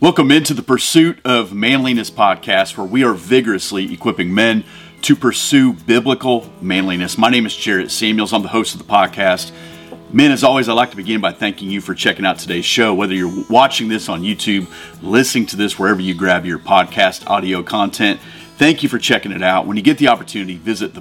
Welcome into the Pursuit of Manliness podcast, where we are vigorously equipping men to pursue biblical manliness. My name is Jarrett Samuels. I'm the host of the podcast. Men, as always, I'd like to begin by thanking you for checking out today's show. Whether you're watching this on YouTube, listening to this wherever you grab your podcast audio content, thank you for checking it out. When you get the opportunity, visit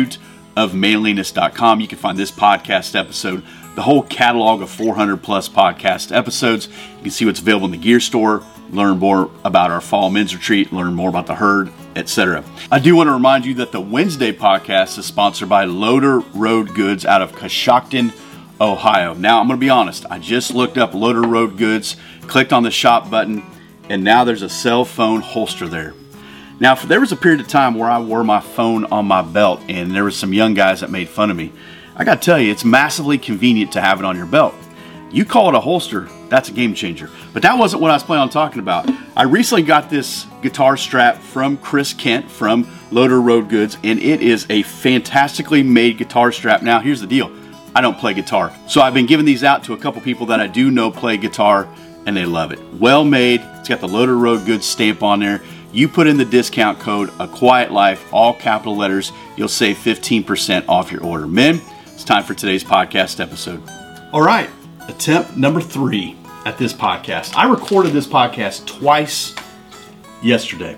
thepursuitofmanliness.com. You can find this podcast episode, the whole catalog of 400 plus podcast episodes. You can see what's available in the gear store, learn more about our fall men's retreat, learn more about the herd, etc. I do want to remind you that the Wednesday podcast is sponsored by Loader Road Goods out of Coshocton, Ohio. Now, I'm going to be honest. I just looked up Loader Road Goods, clicked on the shop button, and now there's a cell phone holster there. Now, there was a period of time where I wore my phone on my belt, and there were some young guys that made fun of me. I got to tell you, it's massively convenient to have it on your belt. You call it a holster, that's a game changer. But that wasn't what I was planning on talking about. I recently got this guitar strap from Chris Kent from Loader Road Goods, and it is a fantastically made guitar strap. Now, here's the deal. I don't play guitar. So I've been giving these out to a couple people that I do know play guitar, and they love it. Well made. It's got the Loader Road Goods stamp on there. You put in the discount code, A Quiet Life, all capital letters, you'll save 15% off your order. Men, it's time for today's podcast episode. All right. Attempt number 3 at this podcast. I recorded this podcast twice yesterday.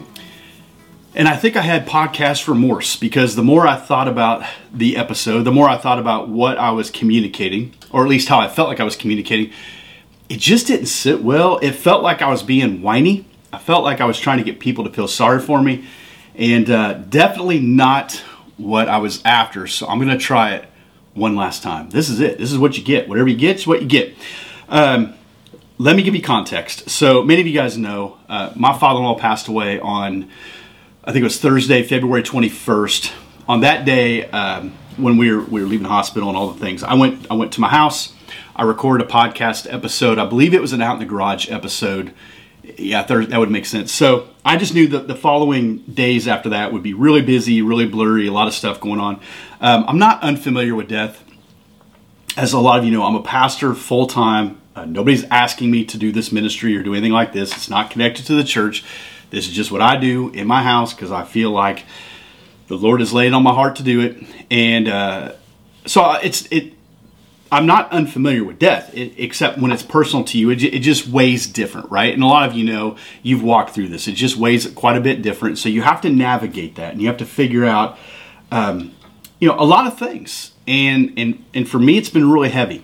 And I think I had podcast remorse because the more I thought about the episode, the more I thought about what I was communicating, or at least how I felt like I was communicating, it just didn't sit well. It felt like I was being whiny. I felt like I was trying to get people to feel sorry for me, and definitely not what I was after. So I'm going to try it one last time. This is it. This is what you get. Whatever you get is what you get. Let me give you context. So many of you guys know my father-in-law passed away on, I think it was Thursday, February 21st. On that day, when we were leaving the hospital and all the things, I went to my house. I recorded a podcast episode. I believe it was an Out in the Garage episode. Yeah, that would make sense. So I just knew that the following days after that would be really busy, really blurry, a lot of stuff going on. I'm not unfamiliar with death. As a lot of you know, I'm a pastor full-time. Nobody's asking me to do this ministry or do anything like this. It's not connected to the church. This is just what I do in my house because I feel like the Lord has laid it on my heart to do it. And so I'm not unfamiliar with death, except when it's personal to you. It just weighs different, right? And a lot of you know, you've walked through this. It just weighs quite a bit different. So you have to navigate that, and you have to figure out, a lot of things. And for me, it's been really heavy.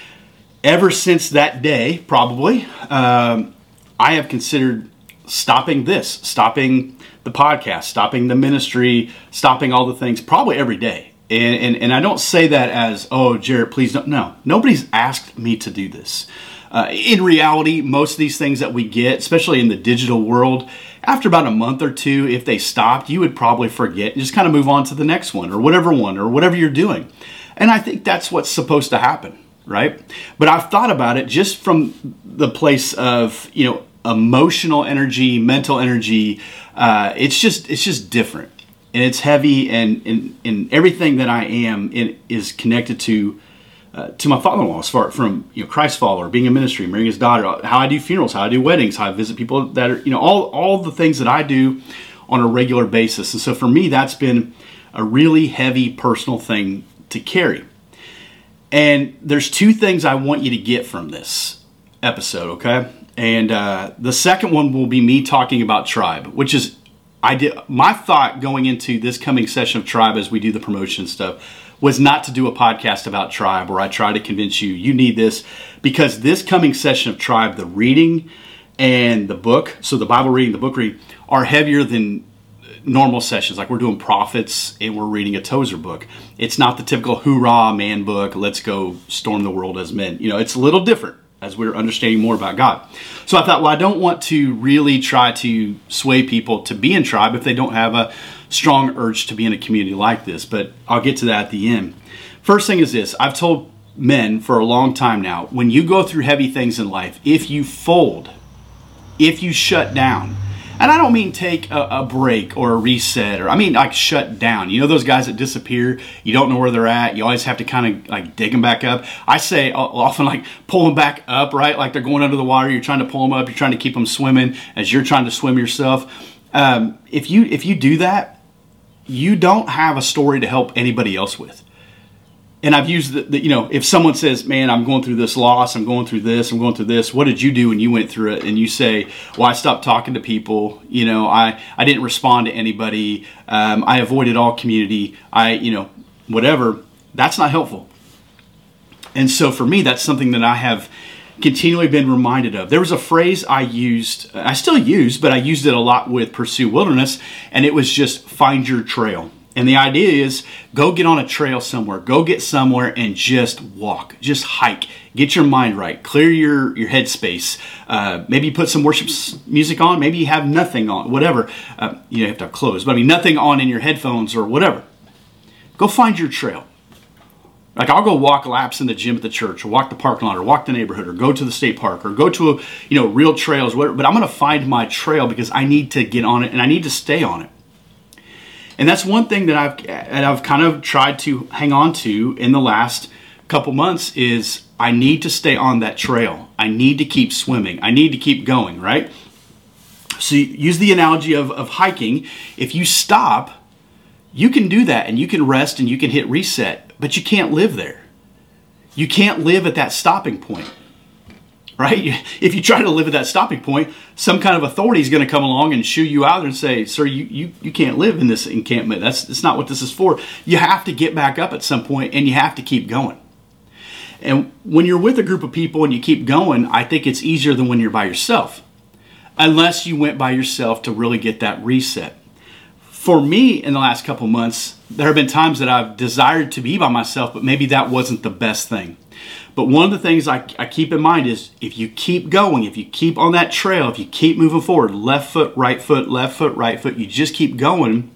Ever since that day, probably, I have considered stopping the podcast, stopping the ministry, stopping all the things, probably every day. And I don't say that as, oh, Jarrett, please don't. No, nobody's asked me to do this. In reality, most of these things that we get, especially in the digital world, after about a month or two, if they stopped, you would probably forget and just kind of move on to the next one or whatever you're doing. And I think that's what's supposed to happen, right? But I've thought about it just from the place of, emotional energy, mental energy. It's just different. And it's heavy, and everything that I am is connected to my father-in-law, as far from Christ follower, being in ministry, marrying his daughter, how I do funerals, how I do weddings, how I visit people that are all the things that I do on a regular basis. And so for me, that's been a really heavy personal thing to carry. And there's 2 things I want you to get from this episode, okay? And the second one will be me talking about Tribe, which is my thought going into this coming session of Tribe as we do the promotion stuff was not to do a podcast about Tribe where I try to convince you need this, because this coming session of Tribe, the reading and the book, so the Bible reading, the book reading, are heavier than normal sessions. Like we're doing prophets and we're reading a Tozer book. It's not the typical hoorah man book, let's go storm the world as men. It's a little different as we're understanding more about God. So I thought, well, I don't want to really try to sway people to be in Tribe if they don't have a strong urge to be in a community like this, but I'll get to that at the end. First thing is this. I've told men for a long time now, when you go through heavy things in life, if you fold, if you shut down, And I don't mean take a break or a reset, or I mean like shut down. You know those guys that disappear, you don't know where they're at, you always have to kind of like dig them back up. I say often like pull them back up, right? Like they're going under the water, you're trying to pull them up, you're trying to keep them swimming as you're trying to swim yourself. If you do that, you don't have a story to help anybody else with. And I've used if someone says, man, I'm going through this loss, I'm going through this, what did you do when you went through it? And you say, well, I stopped talking to people, I didn't respond to anybody, I avoided all community, whatever, that's not helpful. And so for me, that's something that I have continually been reminded of. There was a phrase I still use, but I used it a lot with Pursue Wilderness, and it was just find your trail. And the idea is go get on a trail somewhere, go get somewhere and just walk, just hike, get your mind right, clear your headspace. Maybe you put some worship music on, maybe you have nothing on, whatever. You have to have clothes, but nothing on in your headphones or whatever. Go find your trail. Like I'll go walk laps in the gym at the church, or walk the parking lot, or walk the neighborhood, or go to the state park, or go to real trails, whatever. But I'm going to find my trail because I need to get on it and I need to stay on it. And that's one thing that I've kind of tried to hang on to in the last couple months is I need to stay on that trail. I need to keep swimming. I need to keep going, right? So use the analogy of hiking. If you stop, you can do that and you can rest and you can hit reset, but you can't live there. You can't live at that stopping point. Right? If you try to live at that stopping point, some kind of authority is going to come along and shoo you out and say, sir, you can't live in this encampment. That's not what this is for. You have to get back up at some point and you have to keep going. And when you're with a group of people and you keep going, I think it's easier than when you're by yourself. Unless you went by yourself to really get that reset. For me, in the last couple months, there have been times that I've desired to be by myself, but maybe that wasn't the best thing. But one of the things I keep in mind is if you keep going, if you keep on that trail, if you keep moving forward, left foot, right foot, you just keep going,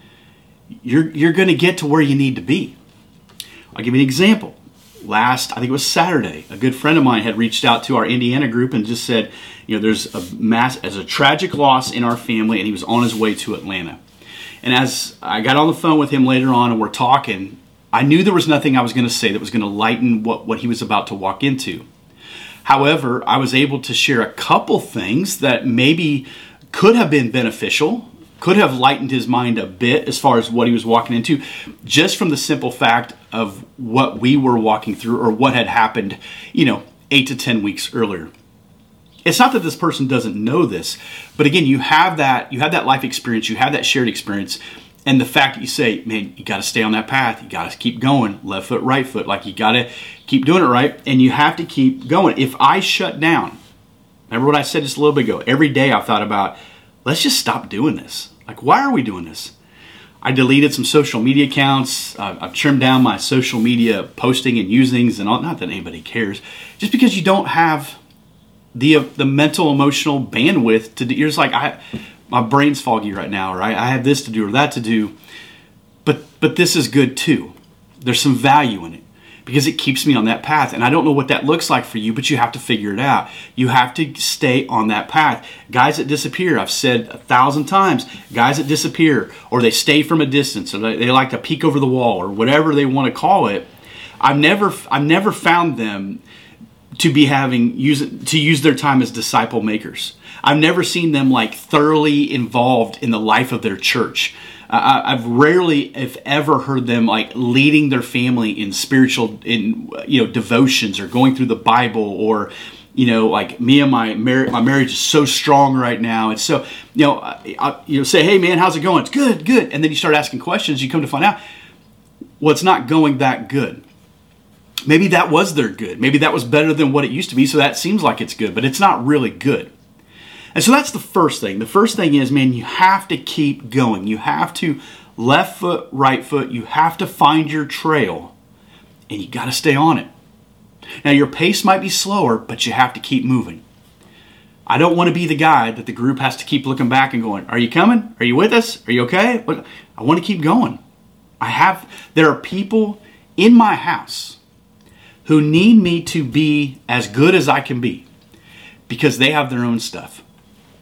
you're going to get to where you need to be. I'll give you an example. I think it was Saturday, a good friend of mine had reached out to our Indiana group and just said, there's a tragic loss in our family, and he was on his way to Atlanta. And as I got on the phone with him later on and we're talking, I knew there was nothing I was going to say that was going to lighten what he was about to walk into. However, I was able to share a couple things that maybe could have been beneficial, could have lightened his mind a bit as far as what he was walking into, just from the simple fact of what we were walking through or what had happened, 8 to 10 weeks earlier. It's not that this person doesn't know this, but again, you have that life experience, you have that shared experience. And the fact that you say, man, you got to stay on that path. You got to keep going. Left foot, right foot. Like you got to keep doing it right. And you have to keep going. If I shut down, remember what I said just a little bit ago. Every day I've thought about, let's just stop doing this. Like, why are we doing this? I deleted some social media accounts. I've trimmed down my social media posting and usings and all. Not that anybody cares. Just because you don't have the mental, emotional bandwidth to do. You're just like, my brain's foggy right now, right? I have this to do or that to do. But this is good too. There's some value in it because it keeps me on that path. And I don't know what that looks like for you, but you have to figure it out. You have to stay on that path. Guys that disappear, I've said 1,000 times, guys that disappear or they stay from a distance or they like to peek over the wall or whatever they want to call it. I've never found them to use their time as disciple makers. I've never seen them like thoroughly involved in the life of their church. I've rarely, if ever, heard them like leading their family in spiritual, devotions or going through the Bible or, like me and my marriage is so strong right now. And so, say, hey man, how's it going? It's good. And then you start asking questions. You come to find out, well, it's not going that good. Maybe that was their good. Maybe that was better than what it used to be. So that seems like it's good, but it's not really good. And so that's the first thing. The first thing is, man, you have to keep going. You have to left foot, right foot. You have to find your trail and you got to stay on it. Now your pace might be slower, but you have to keep moving. I don't want to be the guy that the group has to keep looking back and going, are you coming? Are you with us? Are you okay? I want to keep going. There are people in my house who need me to be as good as I can be because they have their own stuff.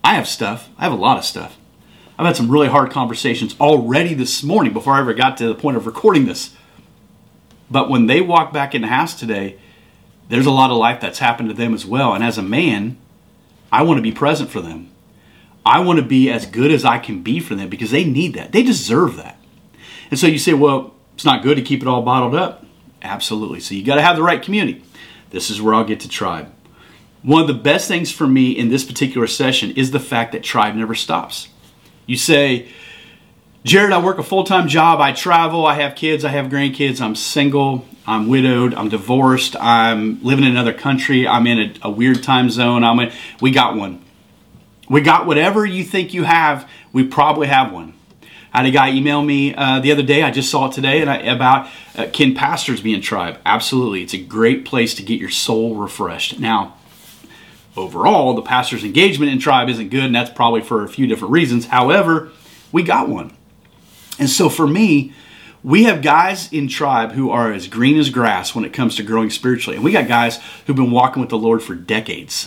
I have stuff. I have a lot of stuff. I've had some really hard conversations already this morning before I ever got to the point of recording this. But when they walk back in the house today, there's a lot of life that's happened to them as well. And as a man, I want to be present for them. I want to be as good as I can be for them because they need that. They deserve that. And so you say, well, it's not good to keep it all bottled up. Absolutely. So you got to have the right community. This is where I'll get to Tribe. One of the best things for me in this particular session is the fact that Tribe never stops. You say, Jared, I work a full-time job. I travel. I have kids. I have grandkids. I'm single. I'm widowed. I'm divorced. I'm living in another country. I'm in a weird time zone. We got one. We got whatever you think you have. We probably have one. I had a guy email me the other day. I just saw it today about can pastors be in Tribe? Absolutely. It's a great place to get your soul refreshed. Now, overall, the pastor's engagement in Tribe isn't good, and that's probably for a few different reasons. However, we got one. And so for me, we have guys in Tribe who are as green as grass when it comes to growing spiritually. And we got guys who've been walking with the Lord for decades.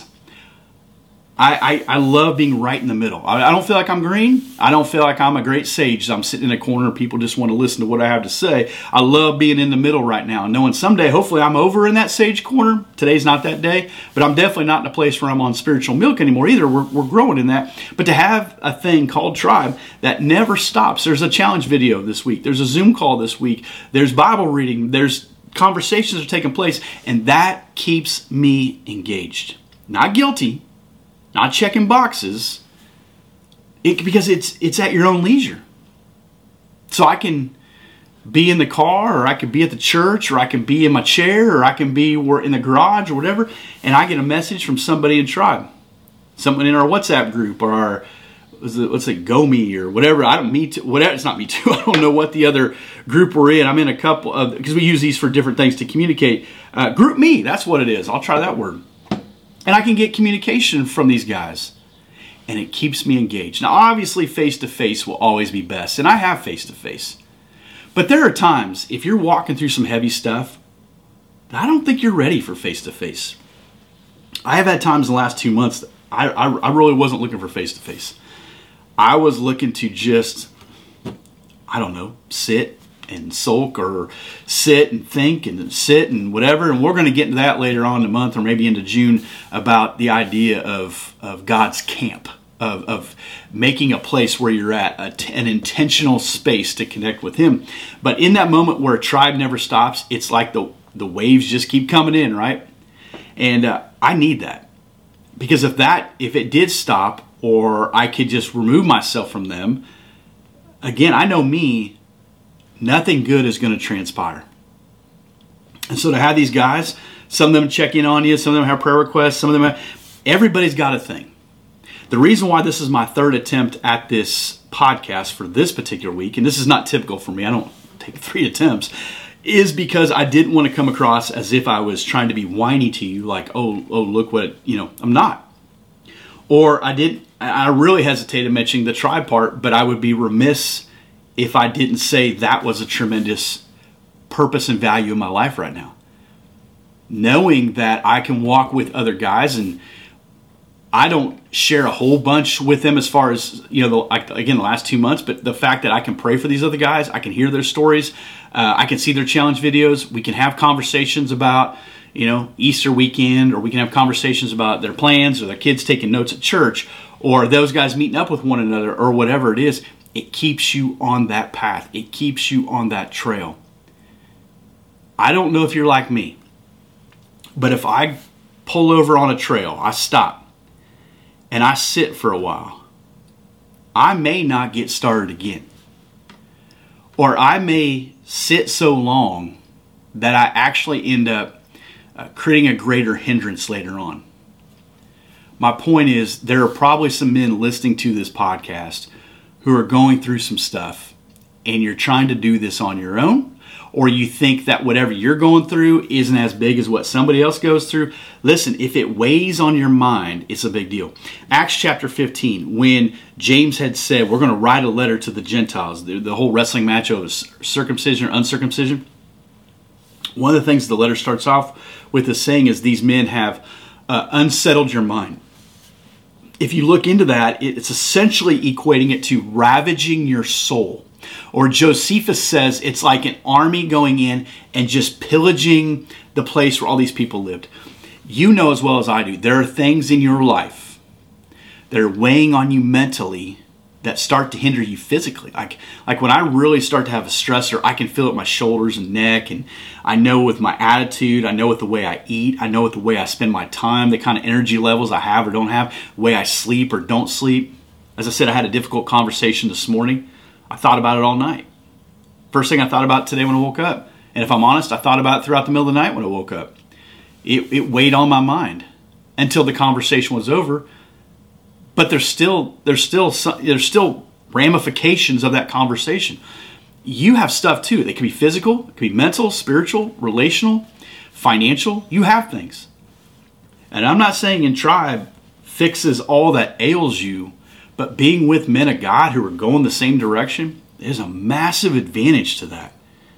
I love being right in the middle. I don't feel like I'm green. I don't feel like I'm a great sage. I'm sitting in a corner and people just want to listen to what I have to say. I love being in the middle right now and knowing someday, hopefully I'm over in that sage corner. Today's not that day, but I'm definitely not in a place where I'm on spiritual milk anymore either. We're growing in that. But to have a thing called Tribe that never stops. There's a challenge video this week. There's a Zoom call this week. There's Bible reading. There's conversations that are taking place. And that keeps me engaged. Not guilty. Not checking boxes, because it's at your own leisure. So I can be in the car, or I could be at the church, or I can be in my chair, or I can be in the garage, or whatever, and I get a message from somebody in Tribe, someone in our WhatsApp group, or our GoMe or whatever. Whatever. It's not Me Too. I don't know what the other group we're in. I'm in a couple of, because we use these for different things to communicate. Group Me, that's what it is. I'll try that word. And I can get communication from these guys. And it keeps me engaged. Now, obviously, face-to-face will always be best. And I have face-to-face. But there are times, if you're walking through some heavy stuff, I don't think you're ready for face-to-face. I have had times in the last 2 months that I really wasn't looking for face-to-face. I was looking to just, sit and sulk, or sit and think and sit and whatever. And we're going to get into that later on in the month, or maybe into June, about the idea of God's camp, of making a place where you're at, an intentional space to connect with Him. But in that moment where Tribe never stops, it's like the waves just keep coming in, right? And I need that. Because if it did stop, or I could just remove myself from them, again, I know me, nothing good is going to transpire. And so to have these guys, some of them check in on you, some of them have prayer requests, some of them everybody's got a thing. The reason why this is my third attempt at this podcast for this particular week, and this is not typical for me, I don't take 3 attempts, is because I didn't want to come across as if I was trying to be whiny to you, like, oh, look what, I'm not. Or I really hesitated mentioning the Tribe part, but I would be remiss if I didn't say that was a tremendous purpose and value in my life right now. Knowing that I can walk with other guys, and I don't share a whole bunch with them as far as, the last 2 months, but the fact that I can pray for these other guys, I can hear their stories, I can see their challenge videos, we can have conversations about, Easter weekend, or we can have conversations about their plans, or their kids taking notes at church, or those guys meeting up with one another, or whatever it is. It keeps you on that path. It keeps you on that trail. I don't know if you're like me, but if I pull over on a trail, I stop, and I sit for a while, I may not get started again. Or I may sit so long that I actually end up creating a greater hindrance later on. My point is, there are probably some men listening to this podcast who are going through some stuff, and you're trying to do this on your own, or you think that whatever you're going through isn't as big as what somebody else goes through. Listen, if it weighs on your mind, it's a big deal. Acts chapter 15, when James had said, we're going to write a letter to the Gentiles, the whole wrestling match of circumcision or uncircumcision, one of the things the letter starts off with is saying is these men have unsettled your mind. if you look into that, it's essentially equating it to ravaging your soul. Or Josephus says it's like an army going in and just pillaging the place where all these people lived. You know as well as I do, there are things in your life that are weighing on you mentally that start to hinder you physically. Like when I really start to have a stressor, I can feel it in my shoulders and neck, and I know with my attitude, I know with the way I eat, I know with the way I spend my time, the kind of energy levels I have or don't have, the way I sleep or don't sleep. As I said, I had a difficult conversation this morning. I thought about it all night. First thing I thought about today when I woke up. And if I'm honest, I thought about it throughout the middle of the night when I woke up. It weighed on my mind until the conversation was over. But there's still ramifications of that conversation. You have stuff too. They can be physical, it can be mental, spiritual, relational, financial. You have things. And I'm not saying in Tribe fixes all that ails you, but being with men of God who are going the same direction, there's a massive advantage to that.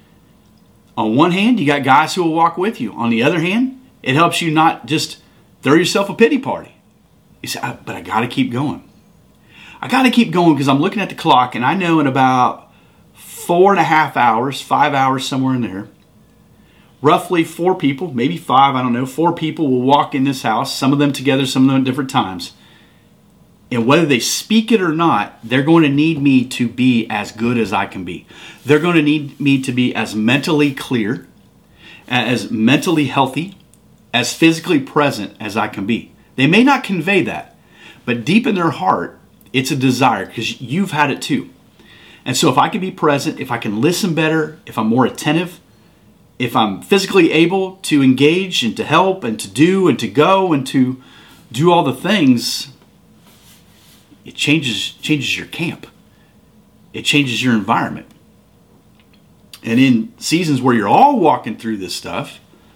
On one hand, you got guys who will walk with you. On the other hand, it helps you not just throw yourself a pity party. You say, but I got to keep going. I got to keep going because I'm looking at the clock and I know in about 4.5 hours, 5 hours, somewhere in there, roughly 4 people, maybe 5, I don't know, 4 people will walk in this house, some of them together, some of them at different times. And whether they speak it or not, they're going to need me to be as good as I can be. They're going to need me to be as mentally clear, as mentally healthy, as physically present as I can be. They may not convey that, but deep in their heart, it's a desire because you've had it too. And so if I can be present, if I can listen better, if I'm more attentive, if I'm physically able to engage and to help and to do and to go and to do all the things, it changes your camp. It changes your environment. And in seasons where you're all walking through this stuff,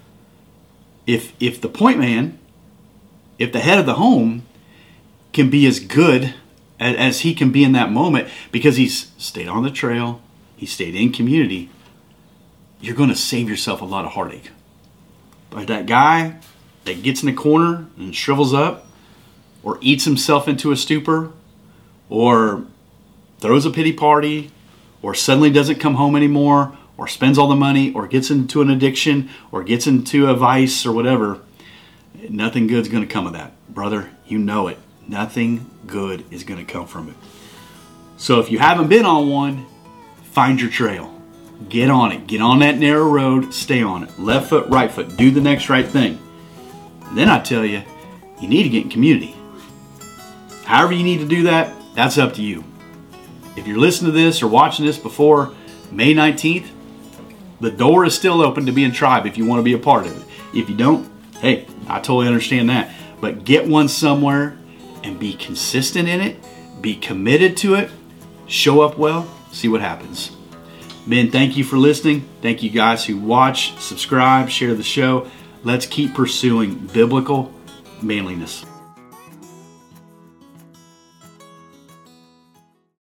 if the point man, if the head of the home can be as good as he can be in that moment because he's stayed on the trail, he stayed in community, you're going to save yourself a lot of heartache. But that guy that gets in the corner and shrivels up or eats himself into a stupor or throws a pity party or suddenly doesn't come home anymore or spends all the money or gets into an addiction or gets into a vice or whatever, nothing good's going to come of that. Brother, you know it. Nothing good is going to come from it. So if you haven't been on one, find your trail. Get on it. Get on that narrow road. Stay on it. Left foot, right foot. Do the next right thing. And then I tell you, you need to get in community. However you need to do that, that's up to you. If you're listening to this or watching this before May 19th, the door is still open to be in Tribe if you want to be a part of it. If you don't, hey, I totally understand that. But get one somewhere and be consistent in it. Be committed to it. Show up well. See what happens. Ben, thank you for listening. Thank you guys who watch, subscribe, share the show. Let's keep pursuing biblical manliness.